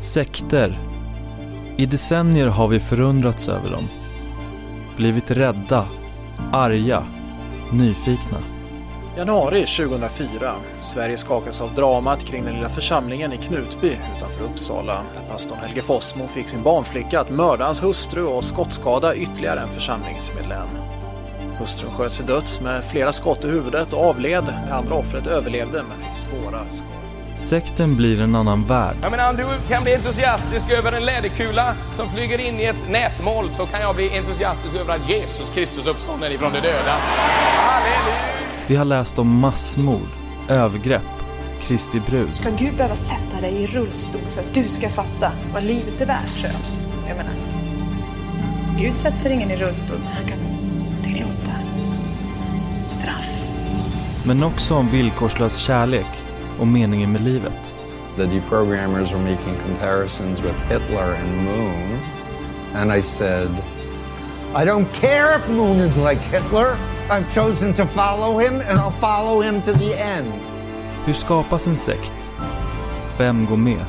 Sekter. I decennier har vi förundrats över dem. Blivit rädda, arga, nyfikna. Januari 2004. Sverige skakas av dramat kring den lilla församlingen i Knutby utanför Uppsala. Pastorn Helge Fossmo fick sin barnflicka att mörda hans hustru och skottskada ytterligare en församlingsmedlem. Hustrun sköts till döds med flera skott i huvudet och avled. Det andra offret överlevde men fick svåra skador. Sekten blir en annan värld. Jag menar, om du kan bli entusiastisk över en läderkula som flyger in i ett nätmål, så kan jag bli entusiastisk över att Jesus Kristus uppstånden ifrån de döda. Halleluja! Vi har läst om massmord, övergrepp, Kristi brud. Ska Gud behöva sätta dig i rullstol för att du ska fatta vad livet är värt, tror jag. Jag menar, Gud sätter ingen i rullstol, men han kan tillåta straff. Men också om villkorslös kärlek och meningen med livet. The deprogrammers were making comparisons with Hitler and Moon. And I said, I don't care if Moon is like Hitler. I've chosen to follow him and I'll follow him to the end. Hur skapas en sekt? Vem går med?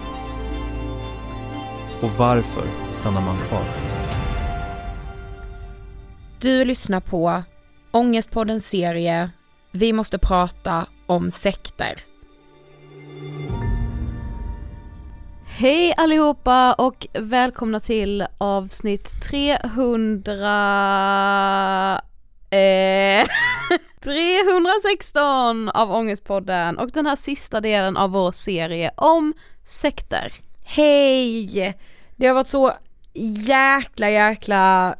Och varför stannar man kvar? Du lyssnar på Ångestpoddens serie Vi måste prata om sekter. Hej allihopa och välkomna till avsnitt 316 av Ångestpodden och den här sista delen av vår serie om sekter. Hej! Det har varit så jäkla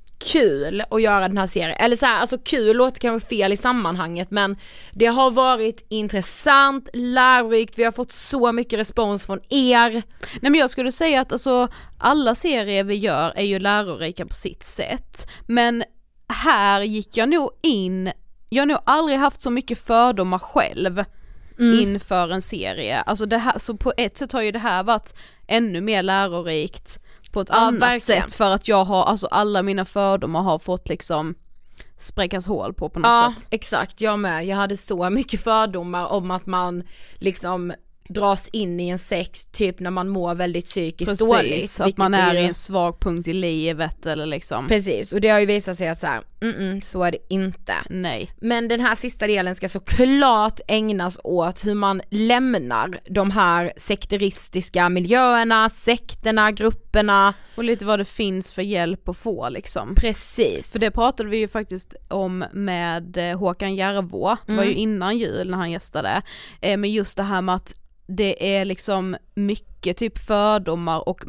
kul att göra den här serien. Eller så här, alltså kul låter kanske fel i sammanhanget, men det har varit intressant, lärorikt. Vi har fått så mycket respons från er. Nej, men jag skulle säga att alltså, alla serier vi gör är ju lärorika på sitt sätt. Men här gick jag nog in. Jag har nog aldrig haft så mycket fördomar själv inför en serie. Alltså det här, så på ett sätt har ju det här varit ännu mer lärorikt på ett annat verkligen. sätt, för att jag har, alltså alla mina fördomar har fått liksom spräckas hål på något sätt. Exakt, jag med. Jag hade så mycket fördomar om att man liksom dras in i en sekt typ när man mår väldigt psykiskt dåligt. Att man är i en svag punkt i livet eller liksom. Precis, och det har ju visat sig att så här, så är det inte. Nej. Men den här sista delen ska såklart ägnas åt hur man lämnar de här sekteristiska miljöerna, sekterna, grupperna. Och lite vad det finns för hjälp att få liksom. Precis. För det pratade vi ju faktiskt om med Håkan Järvå. Det var ju innan jul när han gästade. Men just det här med att det är liksom mycket typ fördomar och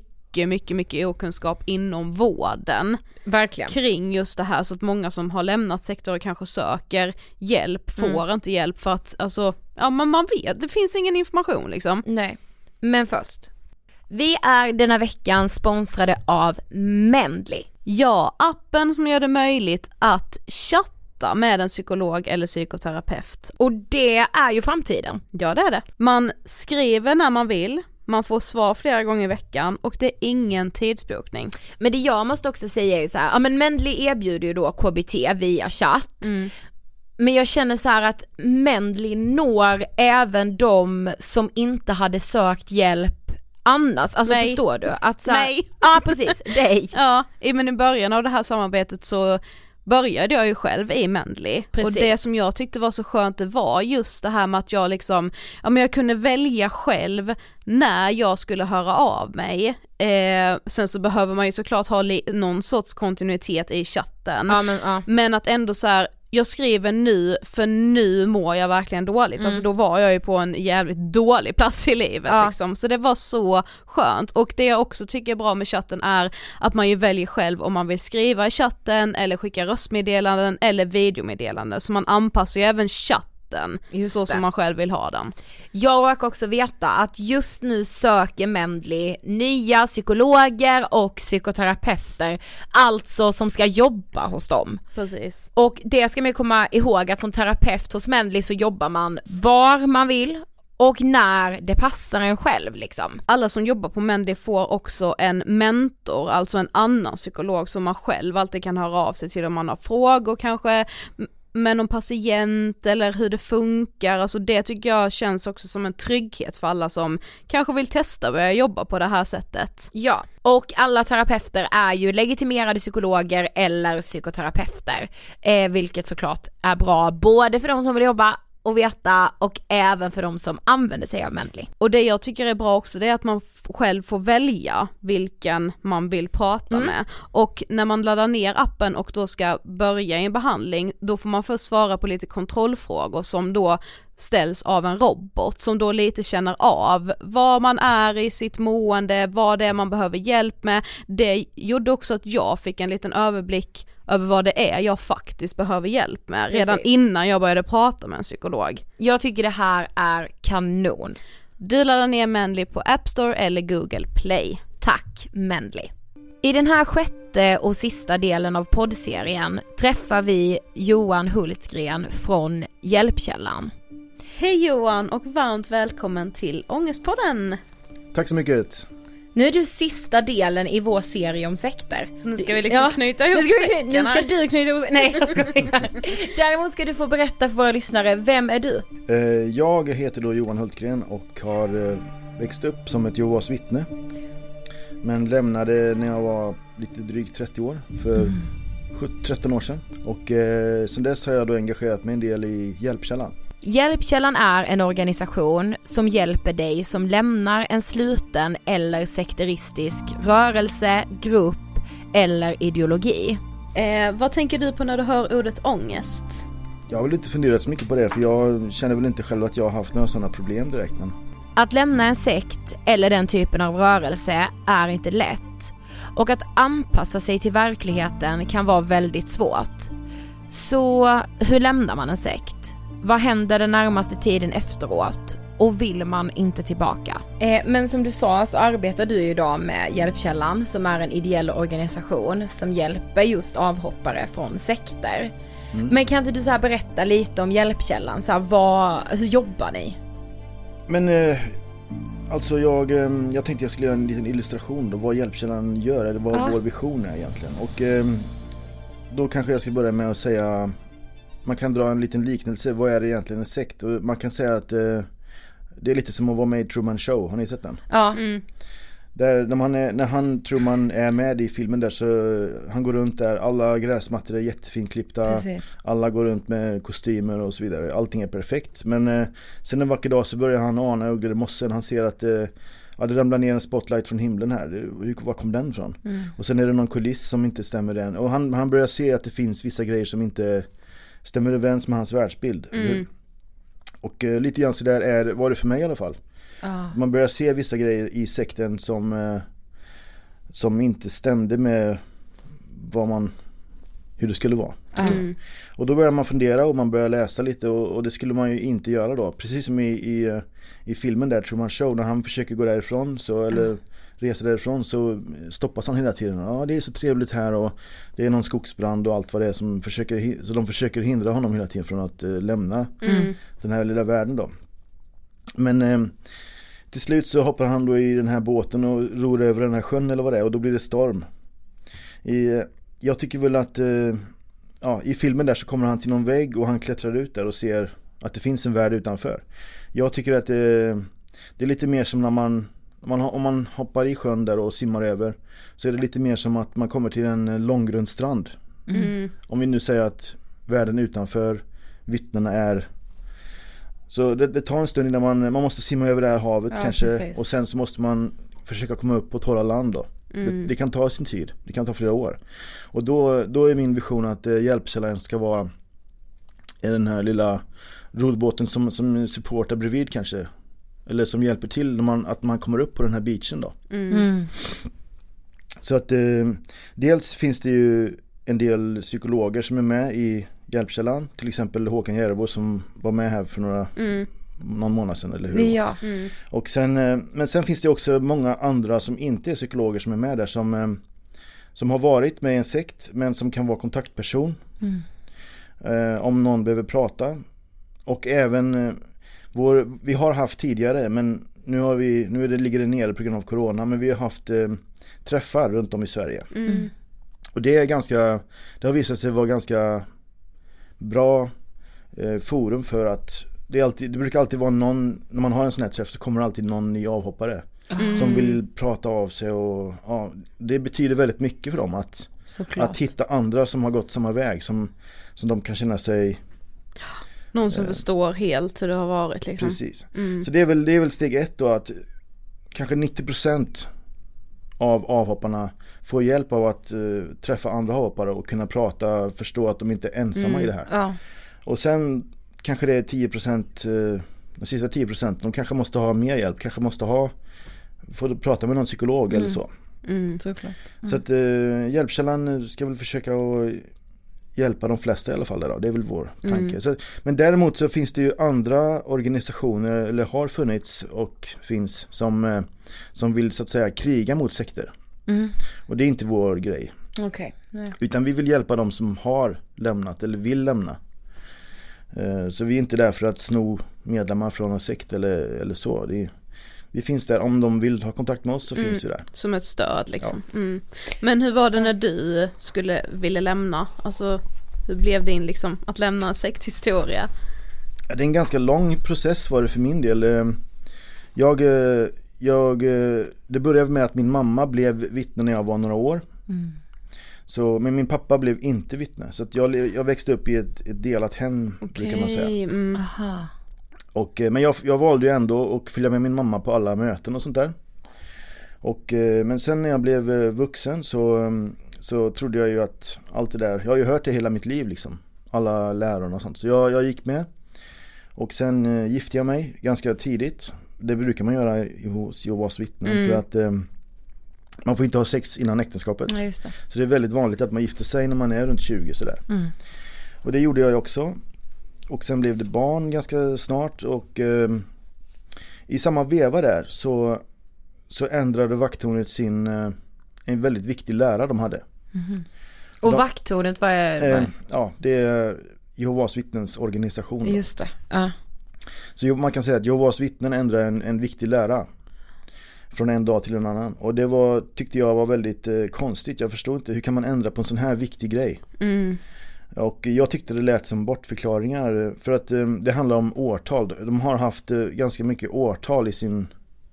mycket okunskap inom vården. Verkligen. Kring just det här, så att många som har lämnat sektor och kanske söker hjälp får inte hjälp för att alltså, ja, men man vet, det finns ingen information liksom. Nej, men först. Vi är denna veckan sponsrade av Mendly. Ja, appen som gör det möjligt att chatta med en psykolog eller psykoterapeut. Och det är ju framtiden. Ja, det är det. Man skriver när man vill. Man får svar flera gånger i veckan och det är ingen tidsbokning. Men det jag måste också säga är så här, ja men Mendly erbjuder ju då KBT via chatt. Men jag känner så här att Mendly når även de som inte hade sökt hjälp annars. Alltså Nej. Förstår du? Att så här, Nej. Ja, precis. Dig. Ja, men i början av det här samarbetet så började jag ju själv i Mendly. Precis. Och det som jag tyckte var så skönt, det var just det här med att jag liksom, ja men jag kunde välja själv när jag skulle höra av mig. Sen så behöver man ju såklart ha någon sorts kontinuitet i chatten. Men att ändå så här, jag skriver nu för nu mår jag verkligen dåligt. Alltså då var jag ju på en jävligt dålig plats i livet liksom. Så det var så skönt. Och det jag också tycker är bra med chatten är att man ju väljer själv om man vill skriva i chatten eller skicka röstmeddelanden eller videomeddelanden. Så man anpassar ju även chatten så som man själv vill ha den. Jag råkar också veta att just nu söker Mendly nya psykologer och psykoterapeuter, alltså som ska jobba hos dem. Precis. Och det ska man komma ihåg att som terapeut hos Mendly så jobbar man var man vill och när det passar en själv liksom. Alla som jobbar på Mendly får också en mentor, alltså en annan psykolog som man själv alltid kan höra av sig till om man har frågor kanske. med någon patient eller hur det funkar, alltså det tycker jag känns också som en trygghet för alla som kanske vill testa att börja jobba på det här sättet. Ja, och alla terapeuter är ju legitimerade psykologer eller psykoterapeuter, vilket såklart är bra både för de som vill jobba och veta och även för de som använder sig av Mendley. Och det jag tycker är bra också, det är att man själv får välja vilken man vill prata med. Och när man laddar ner appen och då ska börja i en behandling, då får man först svara på lite kontrollfrågor som då ställs av en robot som då lite känner av vad man är i sitt mående, vad det är man behöver hjälp med. Det gjorde också att jag fick en liten överblick över vad det är jag faktiskt behöver hjälp med redan innan jag började prata med en psykolog. Jag tycker det här är kanon. Du laddar ner Mendley på App Store eller Google Play. Tack Mendley. I den här 6:e och sista delen av poddserien träffar vi Johan Hultgren från Hjälpkällan. Hej Johan och varmt välkommen till Ångestpodden. Tack så mycket. Nu är du sista delen i vår serie om sekter. Så nu ska vi liksom knyta ihop säckarna. Nu ska du knyta ihop. Nej, jag skojar. Däremot ska du få berätta för våra lyssnare, vem är du? Jag heter då Johan Hultgren och har växt upp som ett Jehovas vittne. Men lämnade när jag var lite drygt 30 år, för 13 år sedan. Och sen dess har jag då engagerat mig en del i Hjälpkällan. Hjälpkällan är en organisation som hjälper dig som lämnar en sluten eller sekteristisk rörelse, grupp eller ideologi. Vad tänker du på när du hör ordet ångest? Jag har väl inte funderat så mycket på det, för jag känner väl inte själv att jag har haft några sådana problem direkt. Men... Att lämna en sekt eller den typen av rörelse är inte lätt. Och att anpassa sig till verkligheten kan vara väldigt svårt. Så hur lämnar man en sekt? Vad händer den närmaste tiden efteråt? Och vill man inte tillbaka? Men som du sa så arbetar du idag med Hjälpkällan, som är en ideell organisation som hjälper just avhoppare från sekter. Men kan inte du så här berätta lite om Hjälpkällan? Så här, hur jobbar ni? Men alltså jag tänkte jag skulle göra en liten illustration då, vad Hjälpkällan gör, eller vad vår vision är egentligen. Och då kanske jag ska börja med att säga, man kan dra en liten liknelse, vad är det egentligen en sekt? Och man kan säga att det är lite som att vara med i Truman Show, har ni sett den? Ja. Där när Truman är med i filmen där, så han går runt där, alla gräsmattor är jättefint klippta. Precis. Alla går runt med kostymer och så vidare, allting är perfekt. Men sen en vacker dag så börjar han ana ugglor i mossen. Han ser att det ramlar ner en spotlight från himlen här. Var kom den från? Och sen är det någon kuliss som inte stämmer den. Och han börjar se att det finns vissa grejer som inte stämmer överens med hans världsbild. Och lite grann så där var det för mig i alla fall. Man börjar se vissa grejer i sekten som inte stämde med hur det skulle vara. Och då börjar man fundera och man börjar läsa lite, och det skulle man ju inte göra då. Precis som i filmen där, Truman Show, när han försöker gå därifrån eller resa därifrån, så stoppas han hela tiden. Det är så trevligt här och det är någon skogsbrand och allt vad det är så de försöker hindra honom hela tiden från att lämna den här lilla världen då. Men till slut så hoppar han då i den här båten och ror över den här sjön eller vad det är, och då blir det storm. Jag tycker väl att i filmen där så kommer han till någon vägg och han klättrar ut där och ser att det finns en värld utanför. Jag tycker att det är lite mer som när om man hoppar i sjön där och simmar över, så är det lite mer som att man kommer till en långgrundstrand. Om vi nu säger att världen utanför, vittnena är... Så det tar en stund innan man måste simma över det här havet kanske. Precis. Och sen så måste man försöka komma upp på torra land då. Det kan ta sin tid. Det kan ta flera år. Och då är min vision att Hjälpkällan ska vara den här lilla rodbåten som supportar bredvid kanske. Eller som hjälper till att man kommer upp på den här beachen då. Så att dels finns det ju en del psykologer som är med i Hjälpkällan, till exempel Håkan Järbo som var med här för någon månad sedan, eller hur? Ja. Och men sen finns det också många andra som inte är psykologer som är med där, som har varit med i en sekt men som kan vara kontaktperson om någon behöver prata. Och även vi har haft tidigare, men ligger det nere på grund av corona, men vi har haft träffar runt om i Sverige. Och det har visat sig vara ganska bra forum för att det brukar alltid vara någon, när man har en sån här träff så kommer det alltid någon ny avhoppare som vill prata av sig och det betyder väldigt mycket för dem att hitta andra som har gått samma väg som de kan känna sig någon som förstår helt hur det har varit liksom. Precis. Så det är väl steg 1 då, att kanske 90% av avhopparna får hjälp av att träffa andra avhoppare och kunna prata, förstå att de inte är ensamma i det här. Ja. Och sen kanske det är 10%, de sista 10%, de kanske måste ha mer hjälp, kanske måste få prata med någon psykolog eller så. Såklart. Så att hjälpkällan ska väl försöka att hjälpa de flesta i alla fall där då. Det är väl vår tanke. Så, men däremot så finns det ju andra organisationer, eller har funnits och finns, som vill så att säga kriga mot sekter. Och det är inte vår grej. Okay. Utan vi vill hjälpa dem som har lämnat eller vill lämna. Så vi är inte där för att sno medlemmar från en sekt eller så. Vi finns där, om de vill ha kontakt med oss så finns vi där. Som ett stöd liksom. Ja. Men hur var det när du ville lämna? Alltså, hur blev din liksom att lämna en sekthistoria? Det är en ganska lång process var det för min del. Det började med att min mamma blev vittne när jag var några år. Så, men min pappa blev inte vittne. Så att jag växte upp i ett delat hem, kan man säga. Aha. Men jag valde ju ändå att följa med min mamma på alla möten och sånt där. Men sen när jag blev vuxen så trodde jag ju att allt det där, jag har ju hört det hela mitt liv liksom. Alla lärarna och sånt. Så jag gick med. Och sen gifte jag mig ganska tidigt. Det brukar man göra hos Jehovas vittnen för att man får inte ha sex innan äktenskapet. Ja, just det. Så det är väldigt vanligt att man gifter sig när man är runt 20 sådär. Och det gjorde jag ju också. Och sen blev det barn ganska snart och i samma veva där så ändrade vakttornet en väldigt viktig lära de hade. Och vakttornet, vad är ja, det är Jehovas vittnens organisation. Just det. Ja. Så man kan säga att Jehovas vittnen ändrade en viktig lära från en dag till en annan. Och det tyckte jag var väldigt konstigt. Jag förstod inte, hur kan man ändra på en sån här viktig grej? Och jag tyckte det lät som bortförklaringar för att det handlar om årtal. De har haft ganska mycket årtal i sin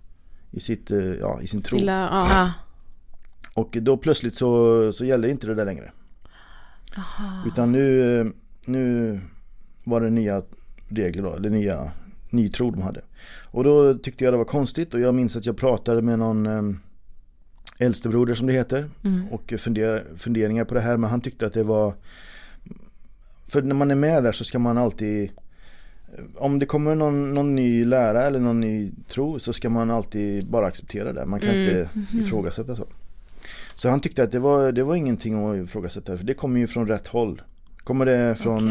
tro. Och då plötsligt så gällde inte det där längre. Aha. Utan nu var det nya regler då, eller ny tro de hade. Och då tyckte jag det var konstigt och jag minns att jag pratade med någon äldstebroder som det heter och funderingar på det här, men han tyckte att det var, för när man är med där så ska man alltid, om det kommer någon ny lära eller någon ny tro så ska man alltid bara acceptera det. Man kan inte ifrågasätta så. Så han tyckte att det var ingenting att ifrågasätta, för det kommer ju från rätt håll. Kommer det från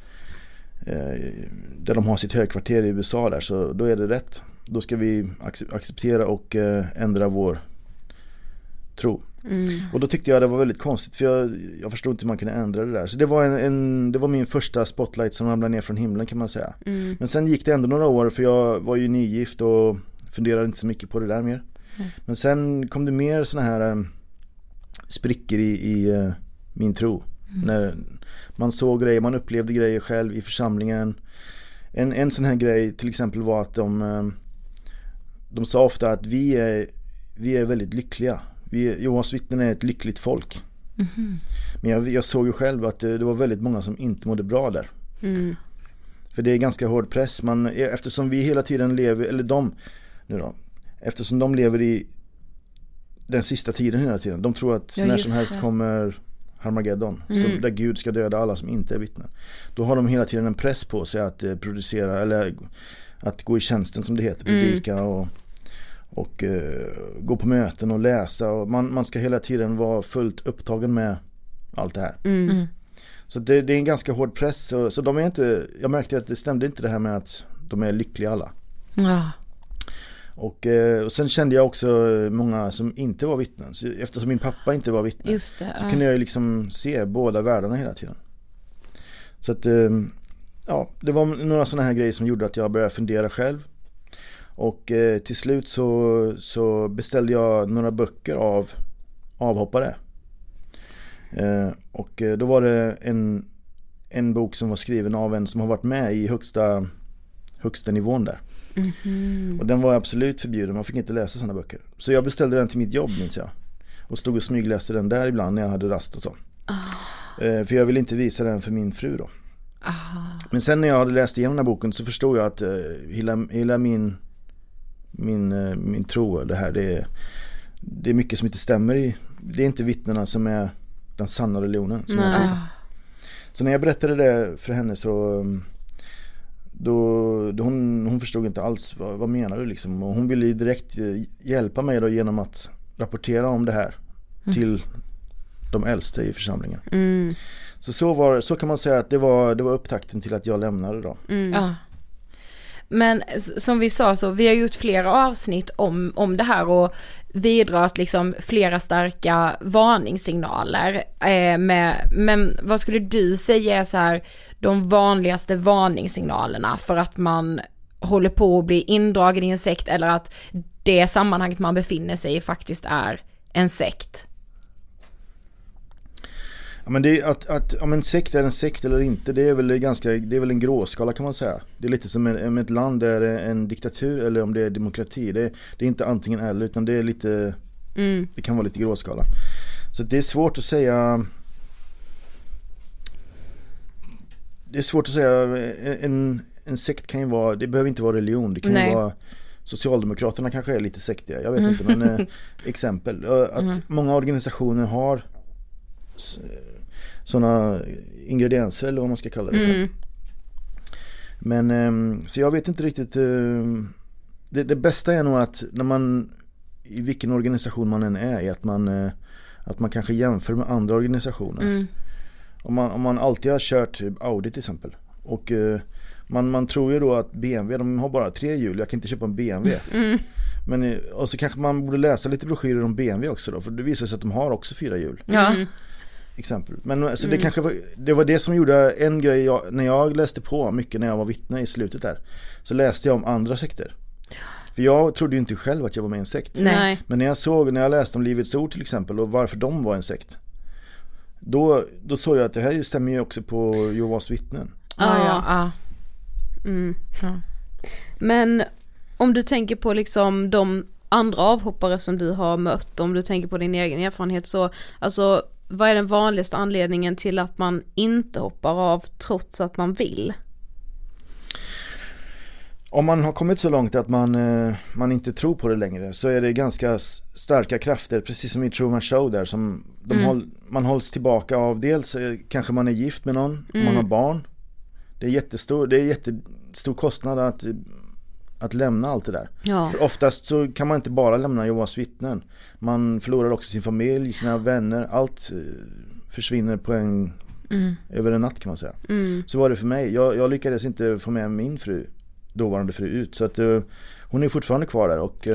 där de har sitt högkvarter i USA där, så då är det rätt. Då ska vi acceptera och ändra vår tro. Och då tyckte jag det var väldigt konstigt, för jag förstod inte hur man kunde ändra det där. Så det var min första spotlight som ramlade ner från himlen, kan man säga. Men sen gick det ändå några år, för jag var ju nygift och funderade inte så mycket på det där mer. Men sen kom det mer såna här sprickor i min tro. När man såg grejer, man upplevde grejer själv i församlingen. En sån här grej till exempel var att de sa ofta att vi är väldigt lyckliga. Jehovas vittnen är ett lyckligt folk. Men jag såg ju själv att det var väldigt många som inte mådde bra där. För det är ganska hård press. Eftersom vi hela tiden lever, eller eftersom de lever i den sista tiden hela tiden. De tror att när som helst kommer Harmageddon, där Gud ska döda alla som inte är vittnen. Då har de hela tiden en press på sig att producera, eller att gå i tjänsten som det heter, predika och gå på möten och läsa, och man ska hela tiden vara fullt upptagen med allt det här. Så det är en ganska hård press, så de är inte, jag märkte att det stämde inte det här med att de är lyckliga alla. Och sen kände jag också många som inte var vittnen. Så eftersom min pappa inte var vittne, så kunde jag liksom se båda världarna hela tiden. Så att det var några sådana här grejer som gjorde att jag började fundera själv. Och till slut så beställde jag några böcker av avhoppare. Och då var det en bok som var skriven av en som har varit med i högsta nivån där. Och den var absolut förbjuden, man fick inte läsa sådana böcker. Så jag beställde den till mitt jobb, minns jag. Och stod och smygläste den där ibland när jag hade rast och så. För jag ville inte visa den för min fru då. Men sen när jag hade läst igenom den här boken så förstod jag att hela min tro, det här, det är mycket som inte stämmer i. Det är inte vittnena som är den sanna religionen som jag tror. Så när jag berättade det för henne så hon förstod inte alls vad menar du liksom, och hon ville ju direkt hjälpa mig då genom att rapportera om det här till de äldste i församlingen. Så kan man säga att det var upptakten till att jag lämnade då. Ja. Men som vi sa, så vi har gjort flera avsnitt om det här och vidrört liksom flera starka varningssignaler. Men vad skulle du säga är så här, de vanligaste varningssignalerna för att man håller på att bli indragen i en sekt, eller att det sammanhanget man befinner sig i faktiskt är en sekt? Ja, men det är om en sekt är en sekt eller inte, det är väl en gråskala kan man säga. Det är lite som ett land där det är en diktatur eller om det är demokrati. Det är inte antingen eller, utan det är lite det kan vara lite gråskala. Så det är svårt att säga. Det är svårt att säga. En sekt kan ju vara, det behöver inte vara religion, det kan ju vara Socialdemokraterna kanske är lite sektiga, jag vet inte, men exempel att många organisationer har sådana ingredienser eller vad man ska kalla det för. Men så jag vet inte riktigt. Det bästa är nog att när man i vilken organisation man än är att man kanske jämför med andra organisationer. Om man alltid har kört Audi till exempel och man tror ju då att BMW, de har bara 3 hjul, jag kan inte köpa en BMW. Men och så kanske man borde läsa lite broschyrer om BMW också då, för det visar sig att de har också 4 hjul. Exempel. Men alltså, det var det som gjorde en grej när jag läste på mycket när jag var vittne i slutet där, så läste jag om andra sekter. För jag trodde ju inte själv att jag var med i en sekt. Nej. Men när jag läste om Livets Ord till exempel och varför de var en sekt, då såg jag att det här stämmer ju också på Jehovas vittnen. Men om du tänker på liksom de andra avhoppare som du har mött, om du tänker på din egen erfarenhet, så alltså, vad är den vanligaste anledningen till att man inte hoppar av trots att man vill? Om man har kommit så långt att man inte tror på det längre, så är det ganska starka krafter, precis som i Truman Show där, som man hålls tillbaka av. Dels kanske man är gift med någon, man har barn. Det är jättestor kostnad att lämna allt det där. Ja. För oftast så kan man inte bara lämna Jehovas vittnen. Man förlorar också sin familj, sina vänner. Allt försvinner på över en natt kan man säga. Så var det för mig. Jag lyckades inte få med min dåvarande fru ut. Så att hon är fortfarande kvar där. Och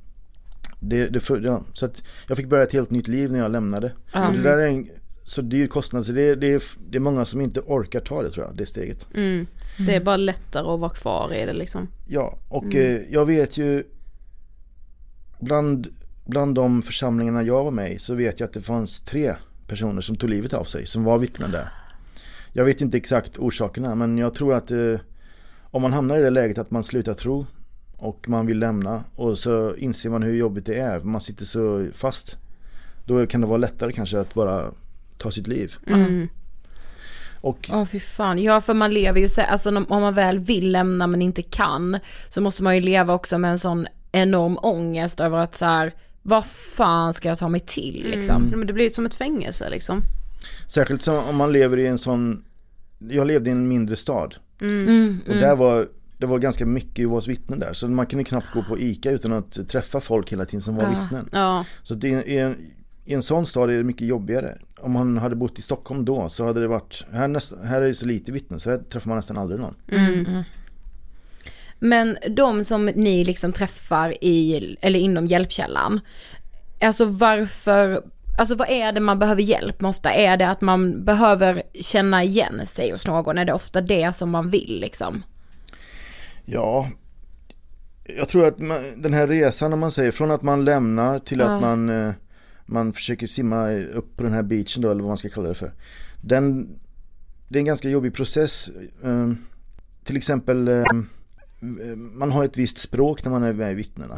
så att jag fick börja ett helt nytt liv när jag lämnade. Och det där är en så dyr kostnad. Så det är många som inte orkar ta det, tror jag, det steget. Det är bara lättare att vara kvar i det liksom. Ja, och jag vet ju bland de församlingarna jag var med i, så vet jag att det fanns 3 personer som tog livet av sig, som var vittnen där. Jag vet inte exakt orsakerna, men jag tror att om man hamnar i det läget att man slutar tro och man vill lämna, och så inser man hur jobbigt det är, man sitter så fast, då kan det vara lättare kanske att bara ta sitt liv. Och fy fan. Ja, för man lever ju så, alltså om man väl vill lämna men inte kan, så måste man ju leva också med en sån enorm ångest över att så här, vad fan ska jag ta mig till liksom. Men det blir ju som ett fängelse liksom. Särskilt om man lever i en sån, jag levde i en mindre stad. Och det var ganska mycket i vårt vittnen där, så man kunde knappt gå på ICA utan att träffa folk hela tiden som var vittnen. Så i en sån stad är det mycket jobbigare. Om man hade bott i Stockholm då, så hade det varit här är det så lite vittnen, så här träffar man nästan aldrig någon. Men de som ni liksom träffar eller inom hjälpkällan, alltså varför, alltså vad är det man behöver hjälp med ofta? Är det att man behöver känna igen sig hos någon? Är det ofta det som man vill liksom? Ja, jag tror att den här resan, när man säger från att man lämnar till att man försöker simma upp på den här beachen då, eller vad man ska kalla det för. det är en ganska jobbig process. Till exempel man har ett visst språk när man är med i vittnena.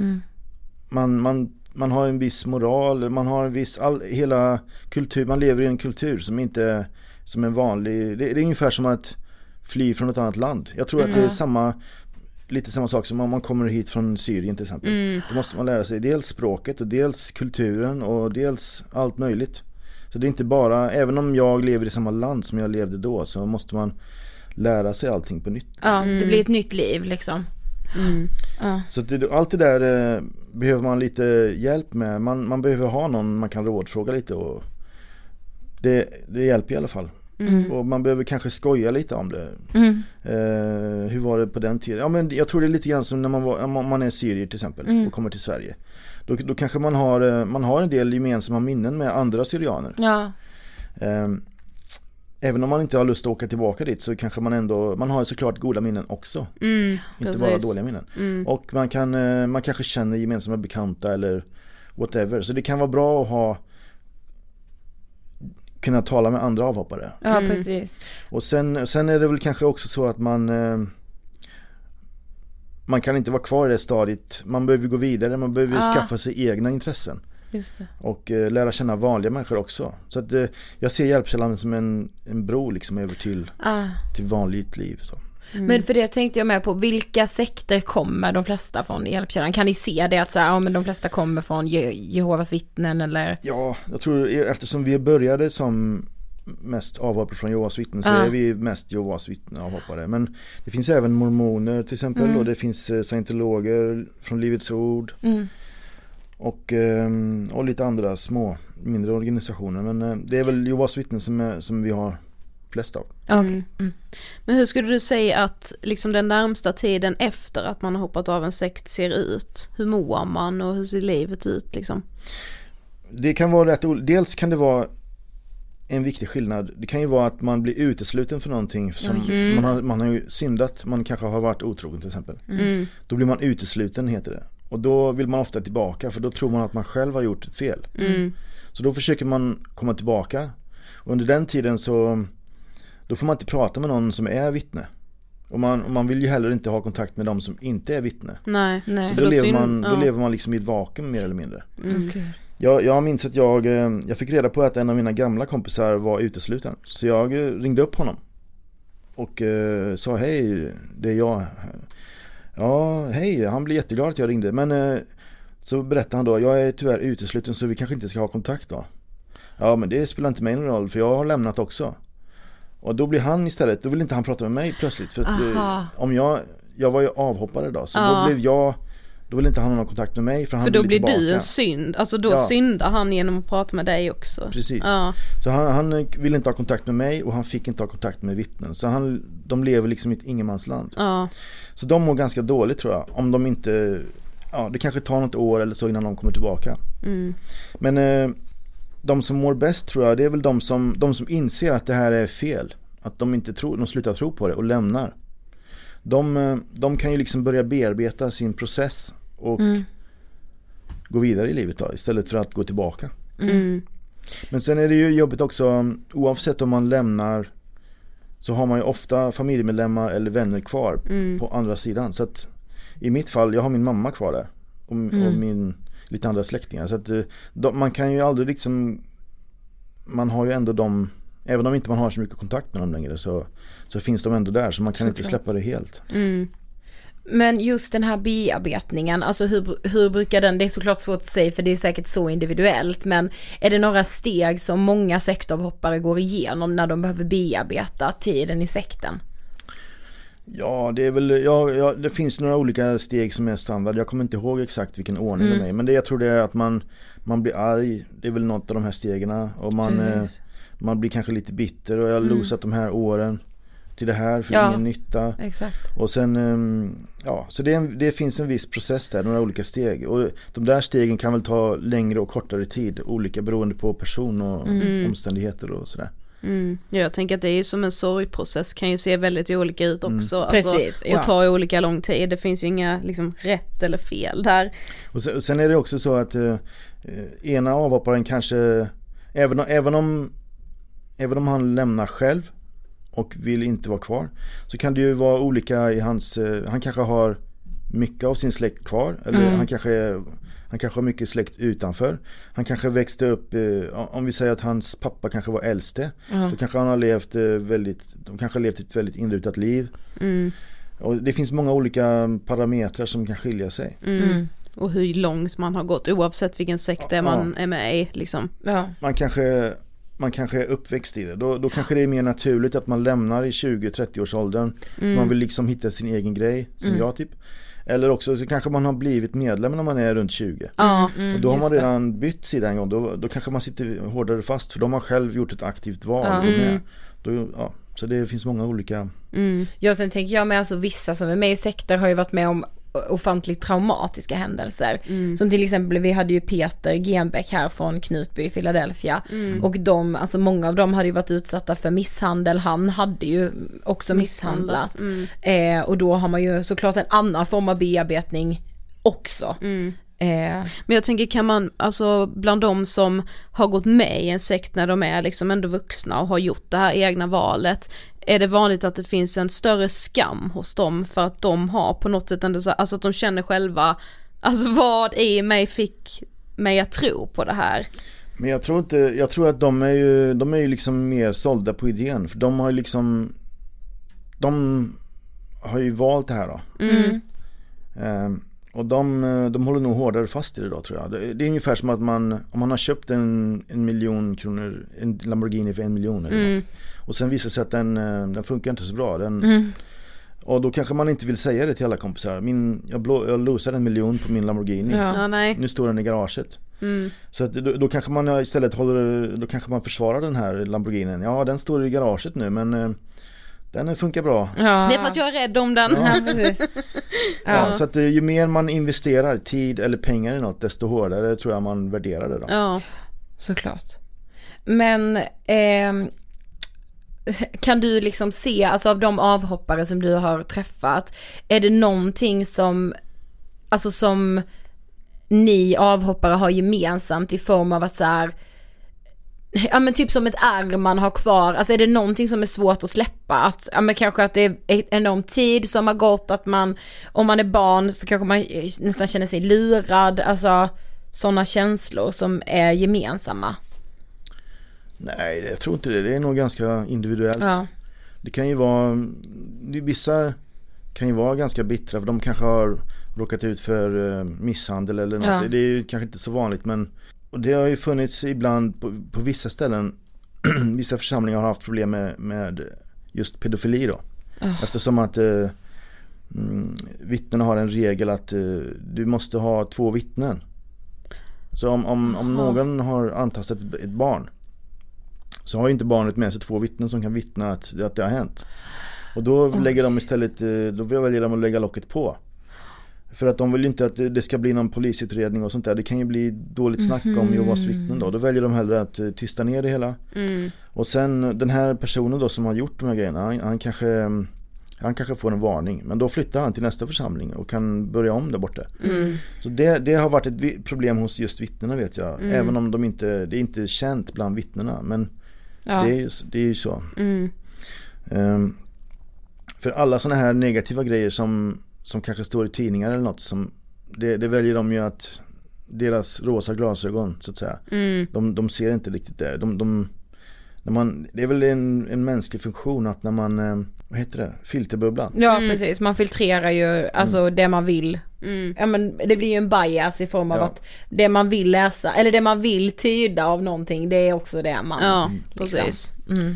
Man har en viss moral, man har en viss hela kultur, man lever i en kultur som inte som en vanlig, det är ungefär som att fly från ett annat land. Jag tror att det är lite samma sak som om man kommer hit från Syrien till exempel. Då måste man lära sig dels språket och dels kulturen och dels allt möjligt. Så det är inte bara, även om jag lever i samma land som jag levde då, så måste man lära sig allting på nytt. Ja, det blir ett nytt liv liksom. Så allt det där behöver man lite hjälp med. Man behöver ha någon man kan rådfråga lite, och det hjälper i alla fall. Och man behöver kanske skoja lite om det. Hur var det på den tiden? Ja, men jag tror det är lite grann som när man är syrier till exempel och kommer till Sverige. Då kanske man har en del gemensamma minnen med andra syrianer. Ja. Även om man inte har lust att åka tillbaka dit, så kanske man har såklart goda minnen också. Inte bara dåliga minnen. Och man kanske känner gemensamma bekanta eller whatever. Så det kan vara bra att kunna tala med andra avhoppare. Ja, precis. Och sen är det väl kanske också så att man kan inte vara kvar i det stadiet. Man behöver gå vidare, man behöver skaffa sig egna intressen. Just det. Och lära känna vanliga människor också. Så att jag ser Hjälpkällan som en bro liksom över till vanligt liv. Så. Men för det tänkte jag med på, vilka sekter kommer de flesta från Hjälpkällan? Kan ni se det att men de flesta kommer från Jehovas vittnen eller? Ja, jag tror eftersom vi började som mest avhoppare från Jehovas vittnen, så är vi mest Jehovas vittnen avhoppare. Men det finns även mormoner till exempel, och det finns scientologer från Livets ord. Och lite andra mindre organisationer, men det är väl Jehovas vittnen som vi har flest av. Men hur skulle du säga att liksom den närmsta tiden efter att man har hoppat av en sekt ser ut? Hur mår man och hur ser livet ut liksom? Det kan vara dels kan det vara en viktig skillnad. Det kan ju vara att man blir utesluten för någonting som man har ju syndat, man kanske har varit otrogen till exempel. Då blir man utesluten, heter det. Och då vill man ofta tillbaka, för då tror man att man själv har gjort ett fel. Så då försöker man komma tillbaka. Och under den tiden då får man inte prata med någon som är vittne. Och man vill ju heller inte ha kontakt med dem som inte är vittne. Nej. Så då lever man liksom i ett vakuum mer eller mindre. Jag minns att jag fick reda på att en av mina gamla kompisar var utesluten. Så jag ringde upp honom och sa hej, det är jag. Ja, hej, han blev jätteglad att jag ringde. Men så berättade han då, jag är tyvärr utesluten så vi kanske inte ska ha kontakt då. Ja, men det spelar inte mig någon roll, för jag har lämnat också. Och då blir han istället, då vill inte han prata med mig plötsligt. För att om jag var ju avhoppare då, så då vill inte han ha någon kontakt med mig, för då blir du en synd. Alltså då syndar han genom att prata med dig också. Precis. Så han ville inte ha kontakt med mig, och han fick inte ha kontakt med vittnen. Så de lever liksom i ett ingenmansland. Så de mår ganska dåligt, tror jag. Om de inte, det kanske tar något år eller så innan de kommer tillbaka. Men de som mår bäst, tror jag, det är väl de som inser att det här är fel. Att de slutar tro på det och lämnar. De kan ju liksom börja bearbeta sin process och gå vidare i livet då, istället för att gå tillbaka. Men sen är det ju jobbigt också, oavsett om man lämnar, så har man ju ofta familjemedlemmar eller vänner kvar på andra sidan. Så att i mitt fall, jag har min mamma kvar där och min lite andra släktingar. Så att man kan ju aldrig liksom, man har ju ändå dem, även om inte man har så mycket kontakt med dem längre, så finns de ändå där, så man kan inte släppa det helt. Men just den här bearbetningen, alltså hur brukar den, det är såklart svårt att säga för det är säkert så individuellt, men är det några steg som många sektavhoppare går igenom när de behöver bearbeta tiden i sekten? Ja, det är väl, det finns några olika steg som är standard. Jag kommer inte ihåg exakt vilken ordning de är, men jag tror det är att man blir arg, det är väl något av de här stegen, och man blir kanske lite bitter, och jag har losat de här åren till det här för ingen nytta. Exakt. Och sen så det finns en viss process där, några olika steg, och de där stegen kan väl ta längre och kortare tid, olika beroende på person och omständigheter och sådär. Jag tänker att det är som en sorgprocess, kan ju se väldigt olika ut också. Precis, och ta olika lång tid. Det finns ju inga liksom rätt eller fel där. Och sen är det också så att ena avhopparen kanske, även om han lämnar själv, och vill inte vara kvar, så kan det ju vara olika i hans, han kanske har mycket av sin släkt kvar, eller han kanske har mycket släkt utanför. Han kanske växte upp, om vi säger att hans pappa kanske var äldste, då kanske han har levt ett väldigt inrutat liv. Och det finns många olika parametrar som kan skilja sig. Och hur långt man har gått, oavsett vilken sekt man är med i liksom. Man kanske är uppväxt i det. Då kanske det är mer naturligt att man lämnar i 20-30 års åldern. Man vill liksom hitta sin egen grej, som jag typ. Eller också så kanske man har blivit medlem när man är runt 20. Och då har man redan bytt sida en gång. Då kanske man sitter hårdare fast, för de har själv gjort ett aktivt val. Så det finns många olika... Ja, sen tänker jag med, alltså vissa som är med i sekter har ju varit med om ofantligt traumatiska händelser. Som till exempel, vi hade ju Peter Genbeck här från Knutby i Philadelphia. Och alltså många av dem hade ju varit utsatta för misshandel. Han hade ju också misshandlat. Och då har man ju såklart en annan form av bearbetning också. Men jag tänker, kan man, alltså bland de som har gått med i en sekt när de är liksom ändå vuxna och har gjort det här egna valet, är det vanligt att det finns en större skam hos dem för att de har på något sätt ändå så, alltså att de känner själva, alltså vad i mig fick mig att tro på det här? Men jag tror att de är ju liksom mer sålda på idén, för de har ju valt det här då. Och de håller nog hårdare fast i det då, tror jag. Det är ungefär som att om man har köpt en miljon kronor, en Lamborghini för 1 miljon eller något, och sen visar sig att den funkar inte så bra. Och då kanske man inte vill säga det till alla kompisar. Jag losade 1 miljon på min Lamborghini. Nu står den i garaget. Så att då kanske man istället då kanske man försvarar den här Lamborghinin. Ja, den står i garaget nu, men den funkar bra. Det är för att jag är rädd om den. Så att ju mer man investerar tid eller pengar i något, desto hårdare tror jag man värderar det då. Ja, såklart. Men kan du liksom se, alltså av de avhoppare som du har träffat, är det någonting som ni avhoppare har gemensamt i form av att så här, ja men typ som ett ärr man har kvar, alltså är det någonting som är svårt att släppa, att ja men kanske att det är enorm tid som har gått, att man, om man är barn så kanske man nästan känner sig lurad, alltså sådana känslor som är gemensamma? Nej, jag tror inte det. Det är nog ganska individuellt. Det kan ju vara, vissa kan ju vara ganska bittra, för de kanske har råkat ut för misshandel eller något. Det är ju kanske inte så vanligt, men och det har ju funnits ibland på vissa ställen, vissa församlingar har haft problem med just pedofili då. Eftersom att vittnen har en regel att du måste ha 2 vittnen. Så om någon har antastat ett barn, så har ju inte barnet med sig 2 vittnen som kan vittna att det har hänt. Och då lägger de istället, då väljer de att lägga locket på. För att de vill ju inte att det ska bli någon polisutredning och sånt där. Det kan ju bli dåligt snack om Jehovas vittnen då. Då väljer de hellre att tysta ner det hela. Och sen den här personen då som har gjort de här grejerna, han kanske får en varning. Men då flyttar han till nästa församling och kan börja om där borta. Så det har varit ett problem hos just vittnena, vet jag. Även om det är inte känt bland vittnena. Men det är ju så. För alla såna här negativa grejer som kanske står i tidningar eller något, det väljer de ju att deras rosa glasögon så att säga. De ser inte riktigt det. Det är väl en mänsklig funktion att när man vad heter det? Filterbubblan. Ja, precis. Man filtrerar ju alltså det man vill. Ja, men det blir ju en bias i form av att det man vill läsa eller det man vill tyda av någonting, det är också det man precis.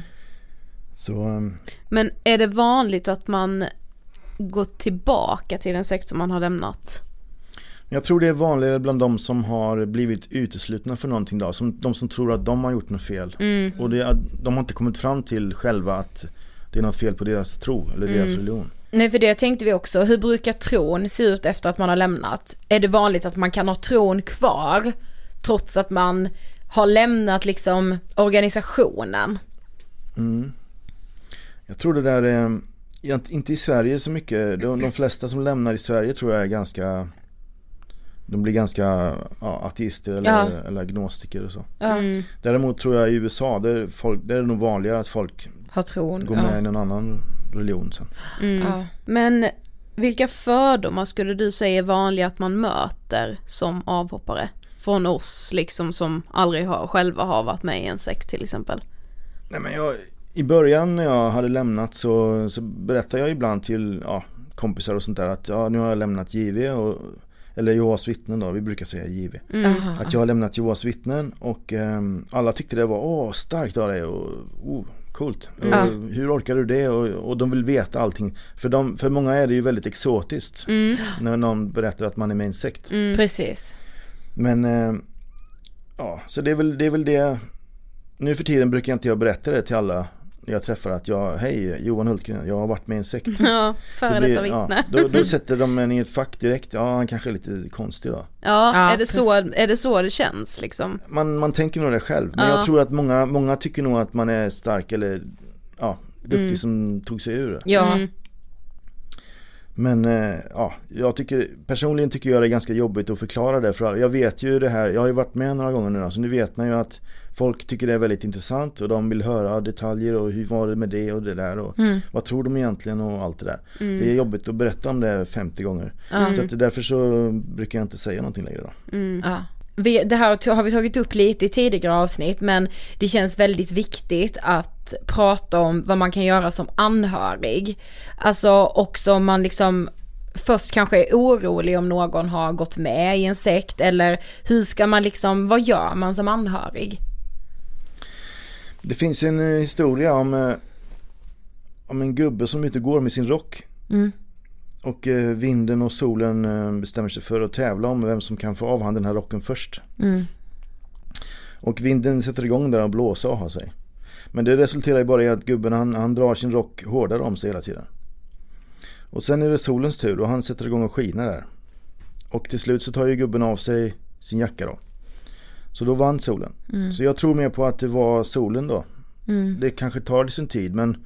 Så men är det vanligt att man går tillbaka till en sekt som man har lämnat? Jag tror det är vanligare bland de som har blivit uteslutna för någonting då, de som tror att de har gjort något fel. Och de har inte kommit fram till själva att det är något fel på deras tro eller deras religion. Nej, för det tänkte vi också. Hur brukar tron se ut efter att man har lämnat? Är det vanligt att man kan ha tron kvar trots att man har lämnat liksom organisationen? Jag tror det där är inte i Sverige så mycket. De flesta som lämnar i Sverige tror jag är de blir ganska ateister eller agnostiker och så. Däremot tror jag i USA där är det nog vanligare att folk har tron, går med i en annan religion sen. Men vilka fördomar skulle du säga är vanliga att man möter som avhoppare från oss liksom som aldrig själva har varit med i en sekt till exempel? Nej, men i början när jag hade lämnat så berättade jag ibland till kompisar och sånt där att nu har jag lämnat JV eller Jehovas vittnen då, vi brukar säga JV. Att jag har lämnat Jehovas vittnen och alla tyckte det var starkt av dig och coolt. Hur orkar du det? Och de vill veta allting. För många är det ju väldigt exotiskt när någon berättar att man är med i en sekt. Precis. Men så det är väl det. Nu för tiden brukar inte jag berätta det till alla jag träffar att hej Johan Hultgren, jag har varit med i en sekt. Ja, före detta vittne. Då sätter de en i ett fack direkt. Ja, han kanske är lite konstig då. Ja, är det så det känns liksom? Man tänker nog det själv. Men jag tror att många tycker nog att man är stark eller duktig som tog sig ur det. Ja. Men personligen tycker jag det är ganska jobbigt att förklara det för alla. Jag vet ju det här, jag har ju varit med några gånger nu så nu vet man ju att folk tycker det är väldigt intressant och de vill höra detaljer och hur var det med det och det där och vad tror de egentligen och allt det där. Det är jobbigt att berätta om det 50 gånger. Så att därför så brukar jag inte säga någonting längre då. Det här har vi tagit upp lite i tidigare avsnitt, men det känns väldigt viktigt att prata om vad man kan göra som anhörig. Alltså också om man liksom först kanske är orolig om någon har gått med i en sekt, eller hur ska man liksom, vad gör man som anhörig? Det finns en historia om en gubbe som inte går med sin rock. Och vinden och solen bestämmer sig för att tävla om vem som kan få av han den här rocken först. Och vinden sätter igång där och blåser och har sig. Men det resulterar ju bara i att gubben han drar sin rock hårdare om sig hela tiden. Och sen är det solens tur och han sätter igång och skiner där. Och till slut så tar ju gubben av sig sin jacka då. Så då vann solen. Så jag tror mer på att det var solen då. Det kanske tar sin tid, men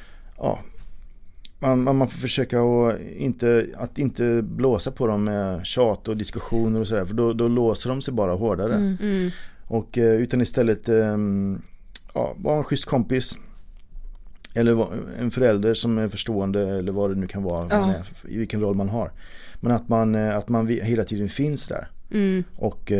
man får försöka att inte blåsa på dem med tjat och diskussioner och sådär, för då låser de sig bara hårdare. Och utan istället vara en schysst kompis eller en förälder som är förstående eller vad det nu kan vara, i vilken roll man har. Men att man hela tiden finns där och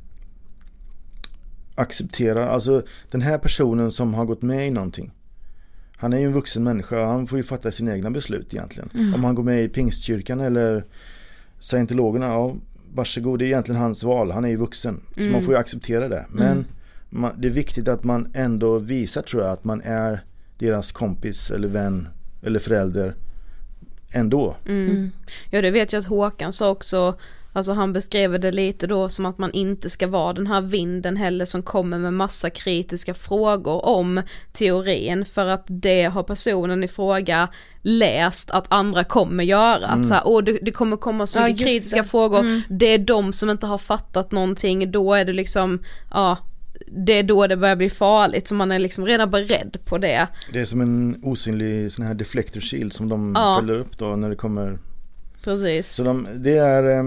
accepterar, alltså den här personen som har gått med i någonting, han är ju en vuxen människa, han får ju fatta sina egna beslut egentligen. Om han går med i Pingstkyrkan eller scientologerna, varsågod, det är egentligen hans val, han är ju vuxen. Så man får ju acceptera det. Men det är viktigt att man ändå visar, tror jag, att man är deras kompis eller vän eller förälder ändå. Ja, det vet jag att Håkan sa också. Alltså han beskrev det lite då som att man inte ska vara den här vinden heller som kommer med massa kritiska frågor om teorin, för att det har personen i fråga läst att andra kommer göra. Att så här, det kommer komma så mycket kritiska frågor. Det är de som inte har fattat någonting. Då är det liksom, det är då det börjar bli farligt. Så man är liksom redan beredd på det. Det är som en osynlig sån här deflector shield som de fäller upp då när det kommer. Precis. Så det är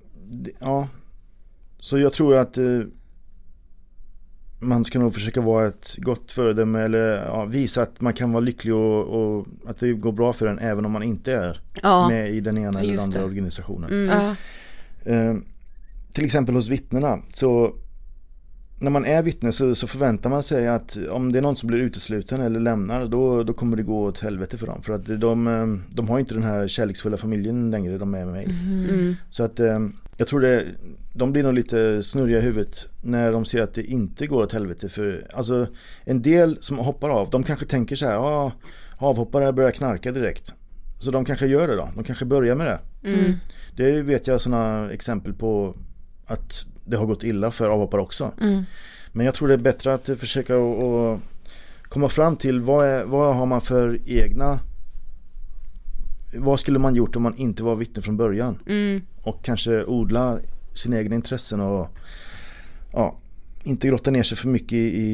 så jag tror att man ska nog försöka vara ett gott föredöme eller visa att man kan vara lycklig och att det går bra för en även om man inte är med i den ena eller andra organisationen. Till exempel hos vittnena, så när man är vittne så förväntar man sig att om det är någon som blir utesluten eller lämnar, då kommer det gå åt helvete för dem. För att de har inte den här kärleksfulla familjen längre de är med. Så att jag tror de blir nog lite snurriga i huvudet när de ser att det inte går åt helvete. För alltså, en del som hoppar av, de kanske tänker så här, avhoppare börjar knarka direkt. Så de kanske gör det då. De kanske börjar med det. Det vet jag sådana exempel på att det har gått illa för avhoppare också. Men jag tror det är bättre att försöka att komma fram till vad har man för egna, vad skulle man gjort om man inte var vittne från början, och kanske odla sina egna intressen och inte grotta ner sig för mycket i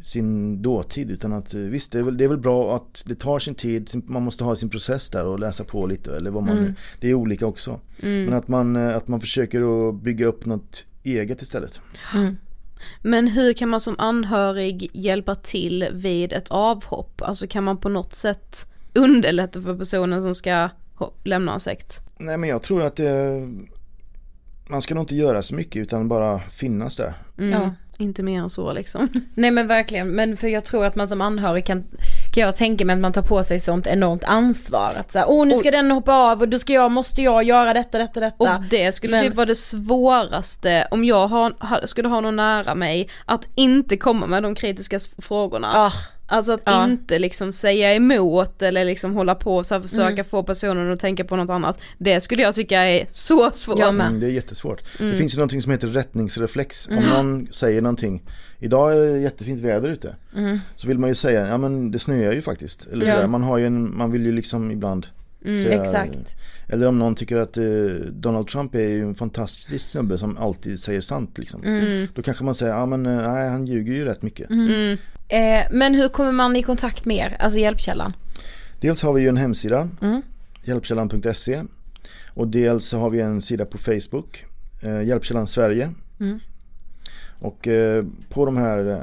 sin dåtid, utan att visst det är väl bra att det tar sin tid, man måste ha sin process där och läsa på lite eller vad man det är olika också. Men att man försöker att bygga upp något eget istället. Men hur kan man som anhörig hjälpa till vid ett avhopp? Alltså kan man på något sätt underlätta för personen som ska lämna en sekt? Nej, men jag tror att man ska nog inte göra så mycket utan bara finnas där. Ja, inte mer än så liksom. Nej men verkligen, men för jag tror att man som anhörig kan jag tänka mig att man tar på sig sånt enormt ansvar att såhär, nu ska den hoppa av och då måste jag göra detta. Och det skulle typ vara det svåraste om jag skulle ha någon nära mig att inte komma med de kritiska frågorna. Alltså att inte liksom säga emot eller liksom hålla på och så försöka få personen att tänka på något annat. Det skulle jag tycka är så svårt. Det är jättesvårt. Det finns ju någonting som heter rättningsreflex. Om någon säger någonting, idag är det jättefint väder ute. Så vill man ju säga, ja men det snöar ju faktiskt. Eller sådär. Man vill ju liksom ibland säga, exakt. Eller om någon tycker att Donald Trump är ju en fantastisk snubbe som alltid säger sant liksom. Då kanske man säger, ja men nej, han ljuger ju rätt mycket. Men hur kommer man i kontakt med er, alltså Hjälpkällan? Dels har vi ju en hemsida, hjälpkällan.se, och dels har vi en sida på Facebook, Hjälpkällan Sverige. Och på de här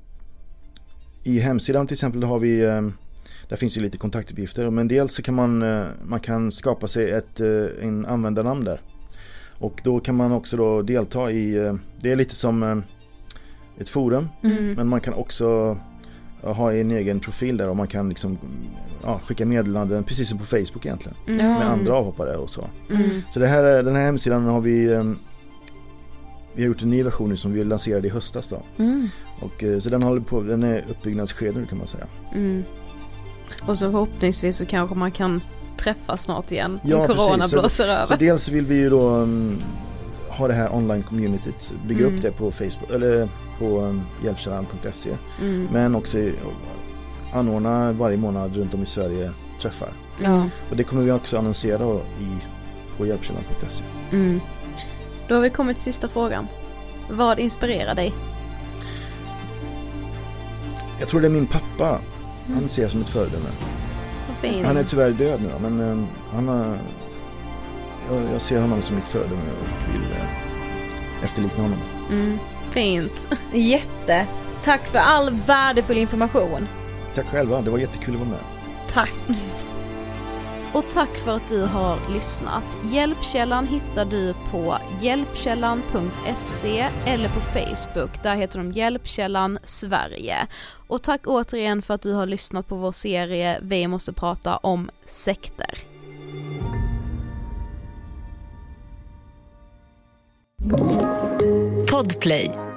i hemsidan till exempel har vi där finns ju lite kontaktuppgifter, men dels så kan man kan skapa sig en användarnamn där. Och då kan man också då delta i, det är lite som ett forum, men man kan också ha en egen profil där och man kan liksom skicka meddelanden precis som på Facebook egentligen med andra avhoppare och så. Så den här hemsidan har vi har gjort en ny version som vi lanserade i höstas då. Och så den är uppbyggnadsskeden kan man säga. Och så förhoppningsvis så kanske man kan träffas snart igen. Ja, corona precis. blåser över. Så dels vill vi ju då ha det här online-communityt, bygga upp det på Facebook eller på hjälpkällan.se, men också anordna varje månad runt om i Sverige träffar. Och det kommer vi också annonsera på hjälpkällan.se. Då har vi kommit till sista frågan. Vad inspirerar dig? Jag tror det är min pappa. Han ser jag som ett föredöme. Han är tyvärr död nu då, men jag ser honom som mitt föredöme och vill efterlikna honom. Fint. Jätte. Tack för all värdefull information. Tack själva, det var jättekul att vara med. Tack. Och tack för att du har lyssnat. Hjälpkällan hittar du på hjälpkällan.se eller på Facebook. Där heter de Hjälpkällan Sverige. Och tack återigen för att du har lyssnat på vår serie Vi måste prata om sekter. Podplay.